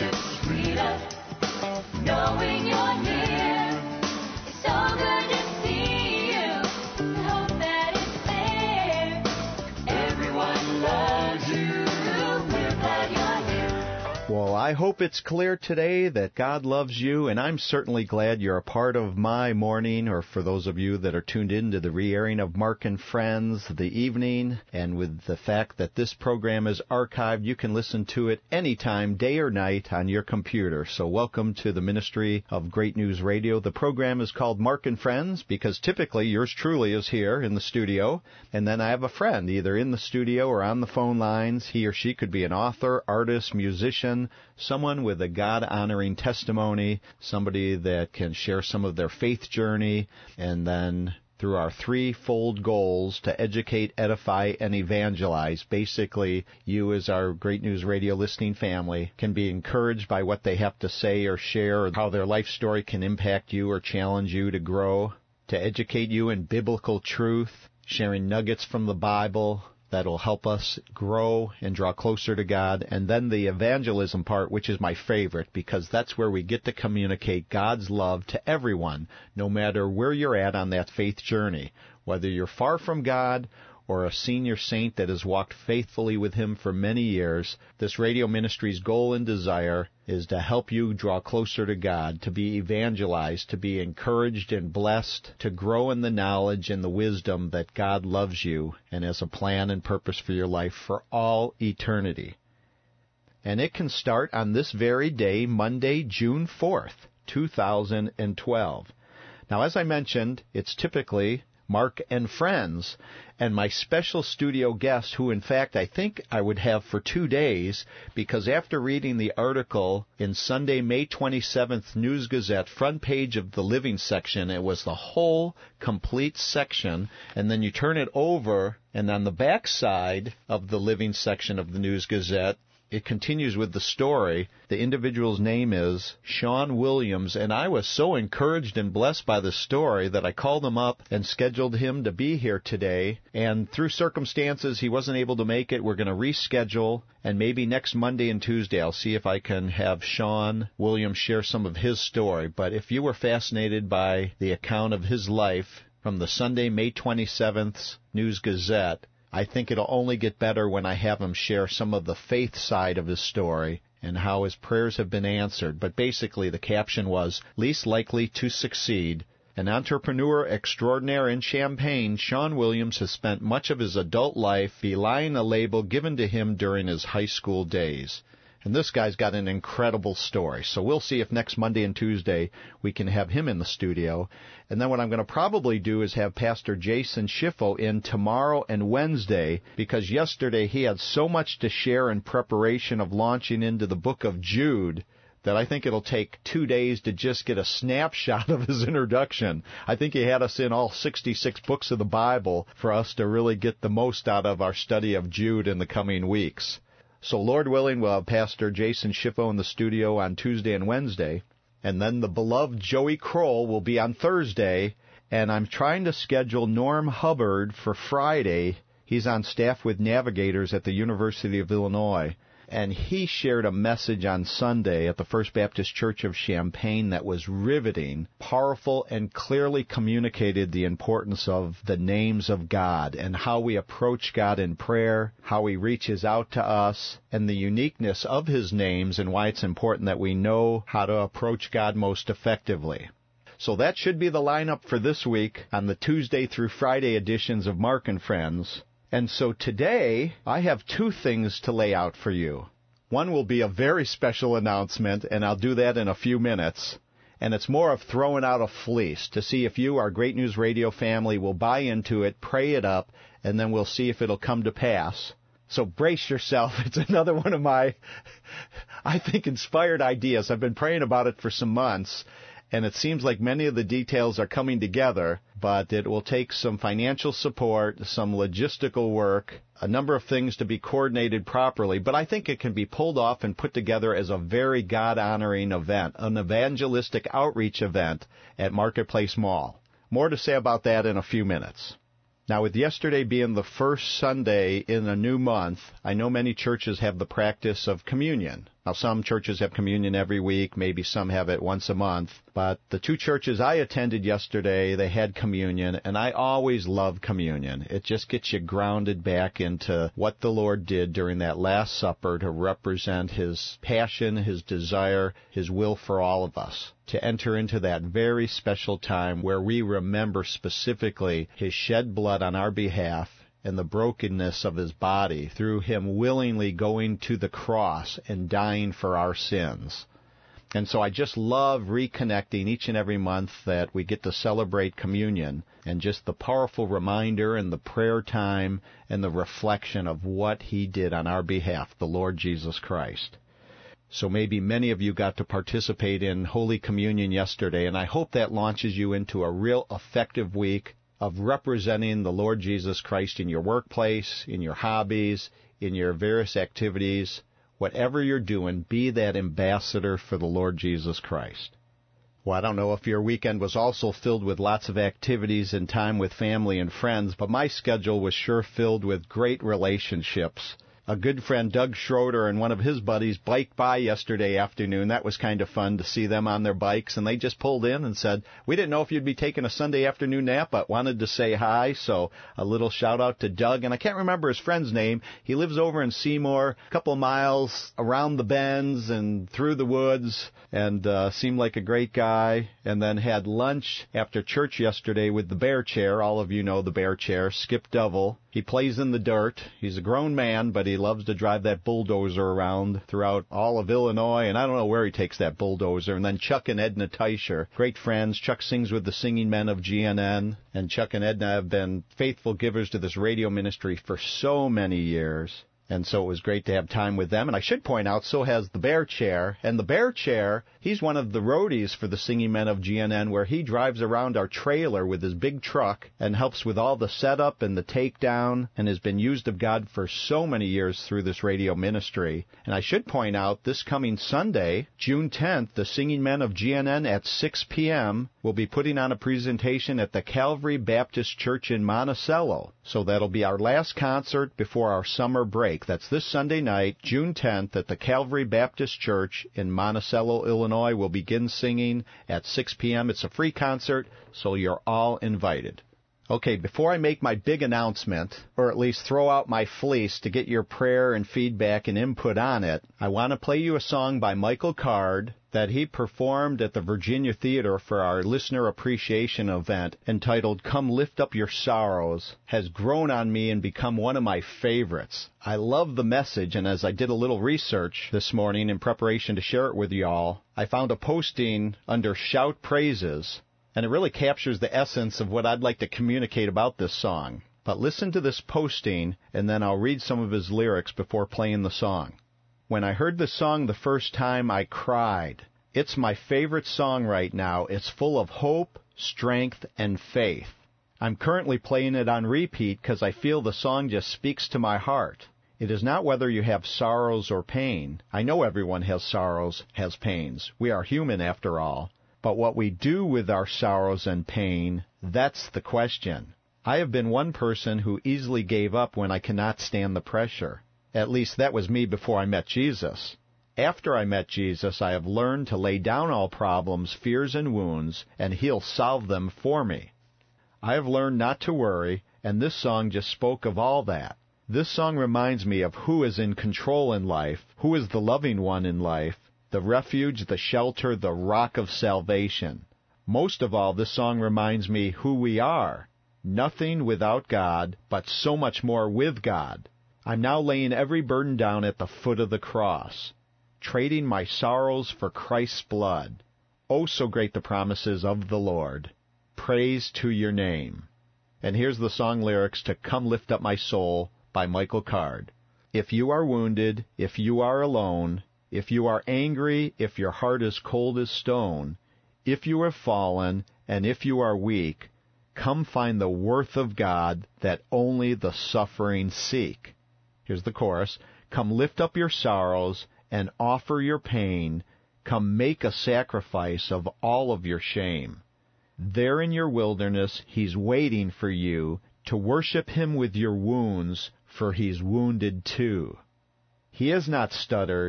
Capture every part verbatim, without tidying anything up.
worship's freedom, knowing you're near. It's so good to see you, the hope that is there. Everyone loves you, we're glad you're here. Well, I hope it's clear today that God loves you, and I'm certainly glad you're a part of my morning, or for those of you that are tuned in to the re-airing of Mark and Friends, the evening, and with the fact that this program is archived, you can listen to it anytime, day or night, on your computer. So welcome to the ministry of Great News Radio. The program is called Mark and Friends because typically yours truly is here in the studio, and then I have a friend either in the studio or on the phone lines. He or she could be an author, artist, musician, someone with a God-honoring testimony, somebody that can share some of their faith journey, and then through our threefold goals to educate, edify, and evangelize, basically, you as our Great News Radio listening family can be encouraged by what they have to say or share, or how their life story can impact you or challenge you to grow, to educate you in biblical truth, sharing nuggets from the Bible that'll help us grow and draw closer to God. And then the evangelism part, which is my favorite, because that's where we get to communicate God's love to everyone, no matter where you're at on that faith journey, whether you're far from God or a senior saint that has walked faithfully with Him for many years. This radio ministry's goal and desire is to help you draw closer to God, to be evangelized, to be encouraged and blessed, to grow in the knowledge and the wisdom that God loves you and has a plan and purpose for your life for all eternity. And it can start on this very day, Monday, June fourth, two thousand twelve. Now, as I mentioned, it's typically Mark and Friends, and my special studio guest, who in fact I think I would have for two days, because after reading the article in Sunday, May twenty-seventh News Gazette, front page of the living section, it was the whole complete section, and then you turn it over, and on the back side of the living section of the News Gazette, it continues with the story. The individual's name is Sean Williams, and I was so encouraged and blessed by the story that I called him up and scheduled him to be here today. And through circumstances, he wasn't able to make it. We're going to reschedule, and maybe next Monday and Tuesday I'll see if I can have Sean Williams share some of his story. But if you were fascinated by the account of his life from the Sunday, May twenty-seventh News Gazette, I think it'll only get better when I have him share some of the faith side of his story and how his prayers have been answered. But basically the caption was, least likely to succeed. An entrepreneur extraordinaire in Champaign, Sean Williams has spent much of his adult life belying a label given to him during his high school days. And this guy's got an incredible story. So we'll see if next Monday and Tuesday we can have him in the studio. And then what I'm going to probably do is have Pastor Jason Schiffo in tomorrow and Wednesday, because yesterday he had so much to share in preparation of launching into the book of Jude that I think it'll take two days to just get a snapshot of his introduction. I think he had us in all sixty-six books of the Bible for us to really get the most out of our study of Jude in the coming weeks. So Lord willing, we'll have Pastor Jason Schiffo in the studio on Tuesday and Wednesday. And then the beloved Joey Kroll will be on Thursday. And I'm trying to schedule Norm Hubbard for Friday. He's on staff with Navigators at the University of Illinois. And he shared a message on Sunday at the First Baptist Church of Champaign that was riveting, powerful, and clearly communicated the importance of the names of God and how we approach God in prayer, how He reaches out to us, and the uniqueness of His names and why it's important that we know how to approach God most effectively. So that should be the lineup for this week on the Tuesday through Friday editions of Mark and Friends. And so today, I have two things to lay out for you. One will be a very special announcement, and I'll do that in a few minutes. And it's more of throwing out a fleece to see if you, our Great News Radio family, will buy into it, pray it up, and then we'll see if it'll come to pass. So brace yourself. It's another one of my, I think, inspired ideas. I've been praying about it for some months, and it seems like many of the details are coming together, but it will take some financial support, some logistical work, a number of things to be coordinated properly, but I think it can be pulled off and put together as a very God-honoring event, an evangelistic outreach event at Marketplace Mall. More to say about that in a few minutes. Now, with yesterday being the first Sunday in a new month, I know many churches have the practice of communion. Now, some churches have communion every week. Maybe some have it once a month. But the two churches I attended yesterday, they had communion, and I always love communion. It just gets you grounded back into what the Lord did during that Last Supper to represent His passion, His desire, His will for all of us, to enter into that very special time where we remember specifically His shed blood on our behalf and the brokenness of His body through Him willingly going to the cross and dying for our sins. And so I just love reconnecting each and every month that we get to celebrate communion and just the powerful reminder and the prayer time and the reflection of what He did on our behalf, the Lord Jesus Christ. So maybe many of you got to participate in Holy Communion yesterday, and I hope that launches you into a real effective week of representing the Lord Jesus Christ in your workplace, in your hobbies, in your various activities. Whatever you're doing, be that ambassador for the Lord Jesus Christ. Well, I don't know if your weekend was also filled with lots of activities and time with family and friends, but my schedule was sure filled with great relationships. A good friend, Doug Schroeder, and one of his buddies biked by yesterday afternoon. That was kind of fun to see them on their bikes, and they just pulled in and said, we didn't know if you'd be taking a Sunday afternoon nap, but wanted to say hi, so a little shout-out to Doug. And I can't remember his friend's name. He lives over in Seymour, a couple of miles around the bends and through the woods, and uh, seemed like a great guy, and then had lunch after church yesterday with the Bear Chair. All of you know the Bear Chair, Skip Duvall. He plays in the dirt. He's a grown man, but he loves to drive that bulldozer around throughout all of Illinois, and I don't know where he takes that bulldozer. And then Chuck and Edna Teicher, great friends. Chuck sings with the Singing Men of G N N, and Chuck and Edna have been faithful givers to this radio ministry for so many years. And so it was great to have time with them. And I should point out, so has the Bear Chair. And the Bear Chair, he's one of the roadies for the Singing Men of G N N, where he drives around our trailer with his big truck and helps with all the setup and the takedown, and has been used of God for so many years through this radio ministry. And I should point out, this coming Sunday, June tenth, the Singing Men of G N N at six p.m. will be putting on a presentation at the Calvary Baptist Church in Monticello. So that'll be our last concert before our summer break. That's this Sunday night, June tenth, at the Calvary Baptist Church in Monticello, Illinois. We'll begin singing at six p.m. It's a free concert, so you're all invited. Okay, before I make my big announcement, or at least throw out my fleece to get your prayer and feedback and input on it, I want to play you a song by Michael Card that he performed at the Virginia Theater for our listener appreciation event, entitled Come Lift Up Your Sorrows. Has grown on me and become one of my favorites. I love the message, and as I did a little research this morning in preparation to share it with y'all, I found a posting under Shout Praises, and it really captures the essence of what I'd like to communicate about this song. But listen to this posting, and then I'll read some of his lyrics before playing the song. When I heard this song the first time, I cried. It's my favorite song right now. It's full of hope, strength, and faith. I'm currently playing it on repeat because I feel the song just speaks to my heart. It is not whether you have sorrows or pain. I know everyone has sorrows, has pains. We are human after all. But what we do with our sorrows and pain, that's the question. I have been one person who easily gave up when I cannot stand the pressure. At least that was me before I met Jesus. After I met Jesus, I have learned to lay down all problems, fears, and wounds, and He'll solve them for me. I have learned not to worry, and this song just spoke of all that. This song reminds me of who is in control in life, who is the loving one in life, the refuge, the shelter, the rock of salvation. Most of all, this song reminds me who we are. Nothing without God, but so much more with God. I'm now laying every burden down at the foot of the cross, trading my sorrows for Christ's blood. Oh, so great the promises of the Lord. Praise to your name. And here's the song lyrics to Come Lift Up My Soul by Michael Card. If you are wounded, if you are alone, if you are angry, if your heart is cold as stone, if you have fallen, and if you are weak, come find the worth of God that only the suffering seek. Here's the chorus. Come lift up your sorrows and offer your pain. Come make a sacrifice of all of your shame. There in your wilderness, He's waiting for you to worship Him with your wounds, for He's wounded too. He has not stuttered.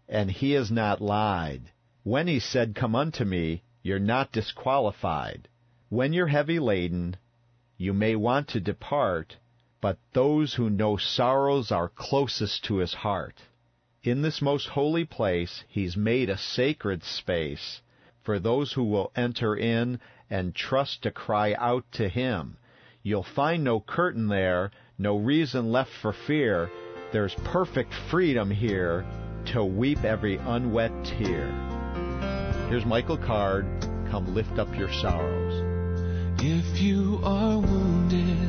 and he has not lied. When he said, come unto me, you're not disqualified. When you're heavy laden, you may want to depart, but those who know sorrows are closest to his heart. In this most holy place, he's made a sacred space for those who will enter in and trust to cry out to him. You'll find no curtain there, no reason left for fear. There's perfect freedom here to weep every unwet tear. Here's Michael Card, Come Lift Up Your Sorrows. If you are wounded,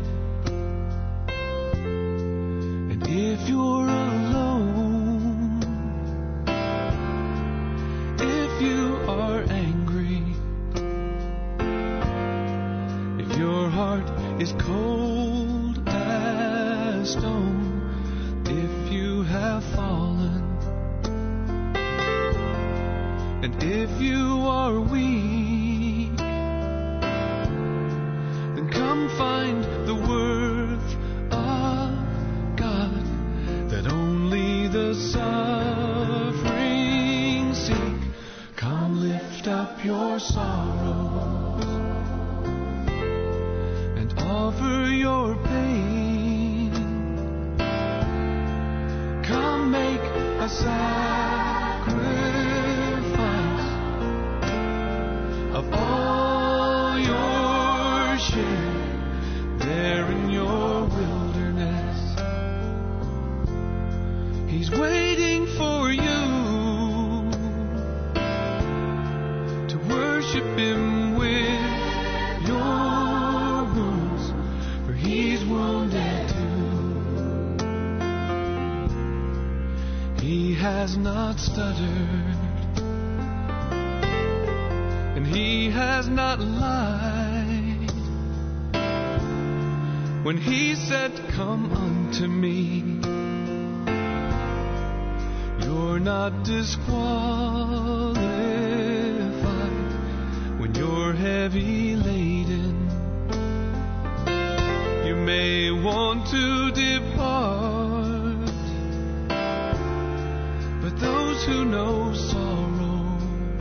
and if you're alone, if you are angry, if your heart is cold as stone, if you have fallen, and if you are weak, then come find the worth of God that only the suffering seek. Come lift up your sorrows and offer your pain. Come make a sacrifice of all your share there in your wilderness. He's waiting for you to worship him with your wounds, for he's wounded too. He has not stuttered, and he has not lied when he said, come unto me. You're not disqualified when you're heavy laden. You may want to depart, but those who know sorrow,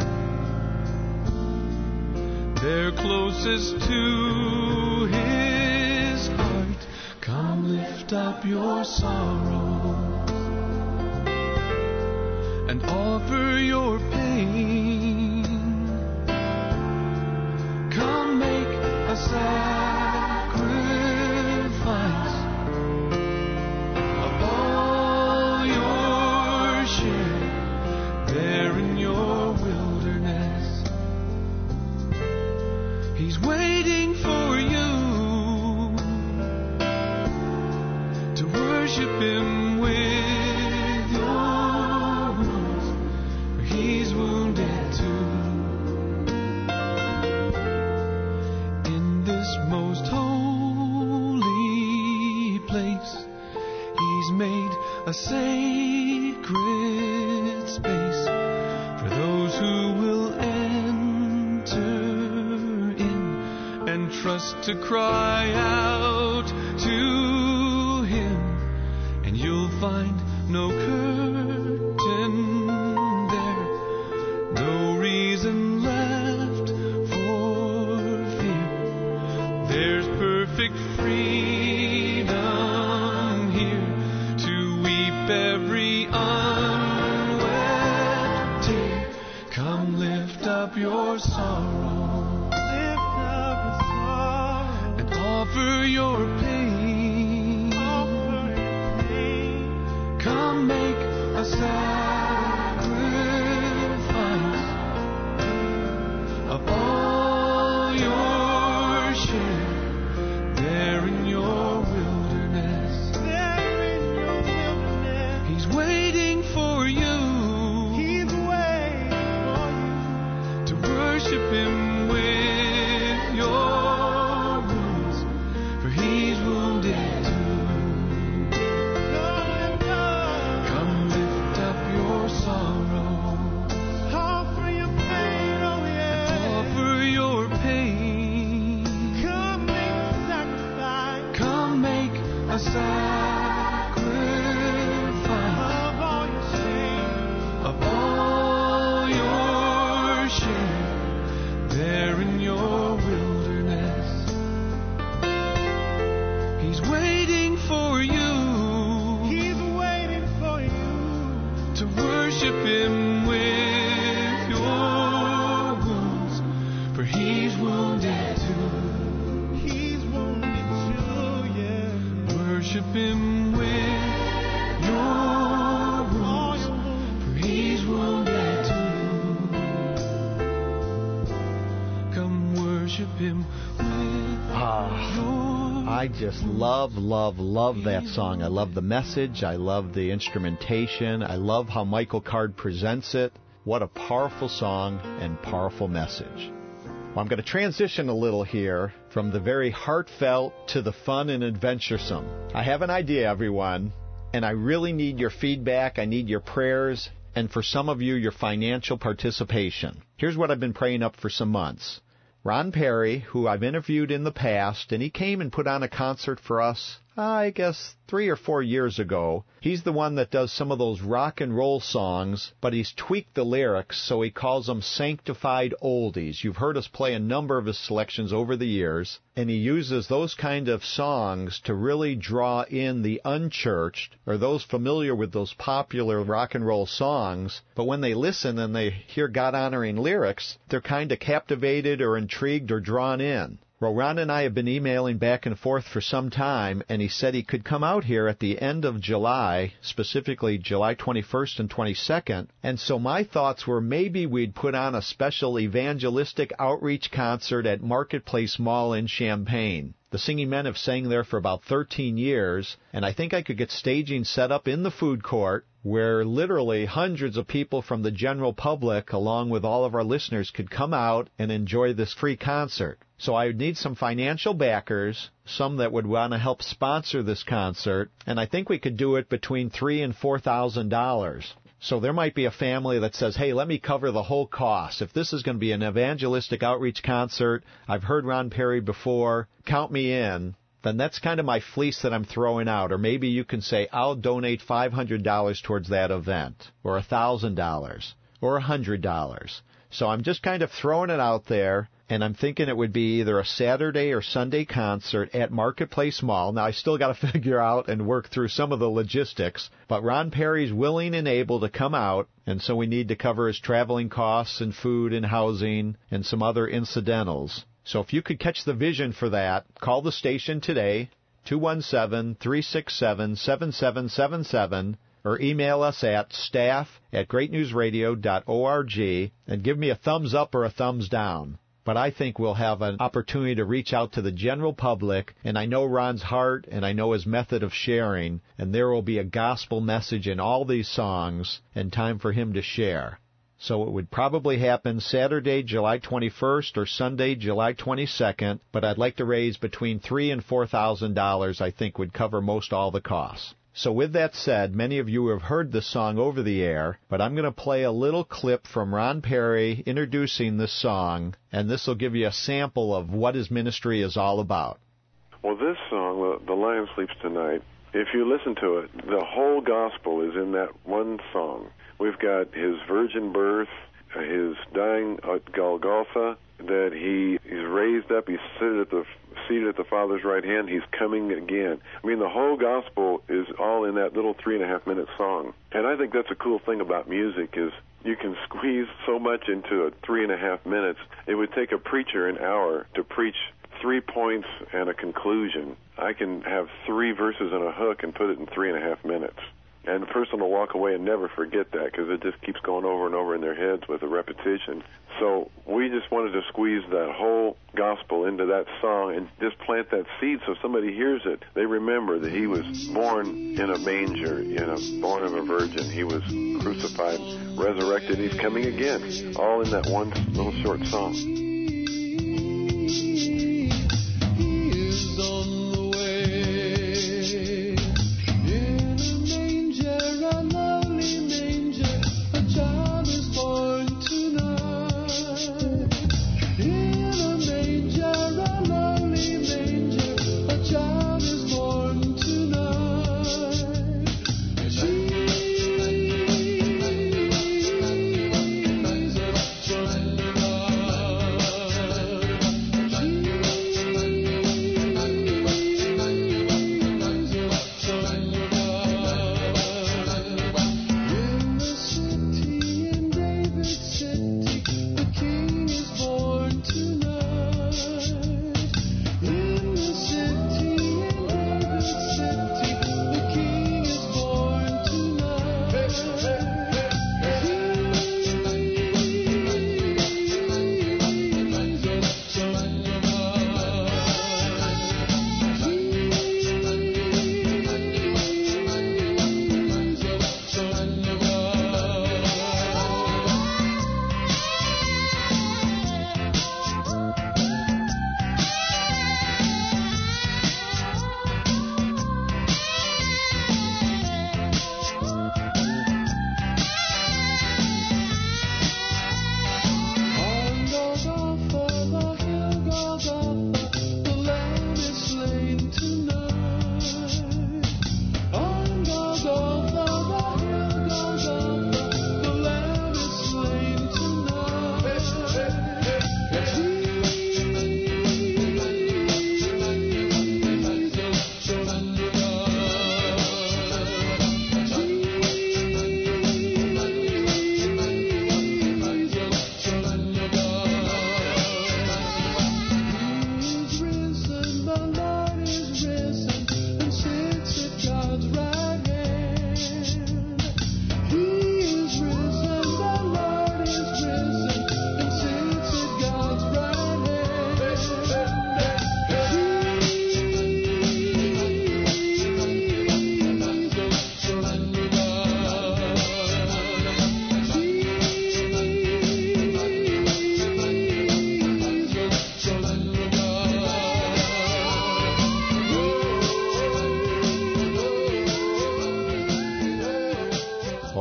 they're closest to his heart. Come lift up your sorrow and offer your pain. Come make a sacrifice of all your share there in your wilderness. He's waiting for you to worship him with your wounds, for he's wounded too. In this most holy place, he's made a sacred space for those who will enter in and trust to cry out to him, and you'll find no curtain there, no reason left for fear. There's perfect freedom here to weep every unwept tear. Come lift up your sorrow, lift up your sorrow, and offer your pain. Offer your pain. Come make a sacrifice of all your share there in your wilderness. There in your wilderness. He's waiting for you. He's waiting for you to worship him to worship him with your wounds, for he's wounded too. He's wounded too, yeah. Worship him with your wounds, for he's wounded too. Come worship him with Ah. your I just love, love, love that song. I love the message. I love the instrumentation. I love how Michael Card presents it. What a powerful song and powerful message. Well, I'm going to transition a little here from the very heartfelt to the fun and adventuresome. I have an idea, everyone, and I really need your feedback. I need your prayers, and for some of you, your financial participation. Here's what I've been praying up for some months. Ron Perry, who I've interviewed in the past, and he came and put on a concert for us, I guess, three or four years ago. He's the one that does some of those rock and roll songs, but he's tweaked the lyrics, so he calls them sanctified oldies. You've heard us play a number of his selections over the years, and he uses those kind of songs to really draw in the unchurched, or those familiar with those popular rock and roll songs, but when they listen and they hear God-honoring lyrics, they're kind of captivated or intrigued or drawn in. Well, Ron and I have been emailing back and forth for some time, and he said he could come out here at the end of July, specifically July twenty-first and twenty-second, and so my thoughts were maybe we'd put on a special evangelistic outreach concert at Marketplace Mall in Champaign. The Singing Men have sang there for about thirteen years, and I think I could get staging set up in the food court where literally hundreds of people from the general public, along with all of our listeners, could come out and enjoy this free concert. So I would need some financial backers, some that would want to help sponsor this concert, and I think we could do it between three and four thousand dollars. So there might be a family that says, hey, let me cover the whole cost. If this is going to be an evangelistic outreach concert, I've heard Ron Perry before, count me in, then that's kind of my fleece that I'm throwing out. Or maybe you can say, I'll donate five hundred dollars towards that event, or one thousand dollars, or one hundred dollars. So I'm just kind of throwing it out there, and I'm thinking it would be either a Saturday or Sunday concert at Marketplace Mall. Now, I still got to figure out and work through some of the logistics, but Ron Perry's willing and able to come out, and so we need to cover his traveling costs and food and housing and some other incidentals. So if you could catch the vision for that, call the station today, two one seven, three six seven, seven seven seven seven, or email us at staff at great news radio dot org and give me a thumbs up or a thumbs down. But I think we'll have an opportunity to reach out to the general public, and I know Ron's heart, and I know his method of sharing, and there will be a gospel message in all these songs, and time for him to share. So it would probably happen Saturday, July twenty-first, or Sunday, July twenty-second, but I'd like to raise between three and four thousand dollars. I think would cover most all the costs. So with that said, many of you have heard this song over the air, but I'm going to play a little clip from Ron Perry introducing this song, and this will give you a sample of what his ministry is all about. Well, this song, The Lion Sleeps Tonight, if you listen to it, the whole gospel is in that one song. We've got his virgin birth, his dying at Golgotha, that he is raised up, he's seated at the seated at the Father's right hand, he's coming again. I mean, the whole gospel is all in that little three and a half minute song. And I think that's a cool thing about music is you can squeeze so much into a three and a half minutes. It would take a preacher an hour to preach three points and a conclusion. I can have three verses and a hook and put it in three and a half minutes. And the person will walk away and never forget that because it just keeps going over and over in their heads with a repetition. So we just wanted to squeeze that whole gospel into that song and just plant that seed so if somebody hears it, they remember that he was born in a manger, you know, born of a virgin. He was crucified, resurrected, and he's coming again, all in that one little short song. Surrender all.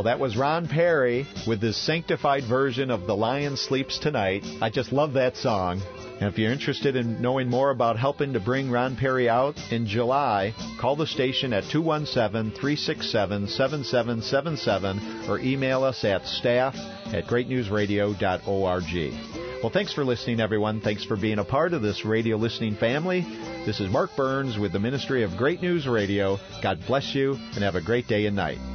Well, that was Ron Perry with his sanctified version of The Lion Sleeps Tonight. I just love that song. And if you're interested in knowing more about helping to bring Ron Perry out in July, call the station at two one seven, three six seven, seven seven seven seven or email us at staff at great news radio dot org. Well, thanks for listening, everyone. Thanks for being a part of this radio listening family. This is Mark Burns with the Ministry of Great News Radio. God bless you, and have a great day and night.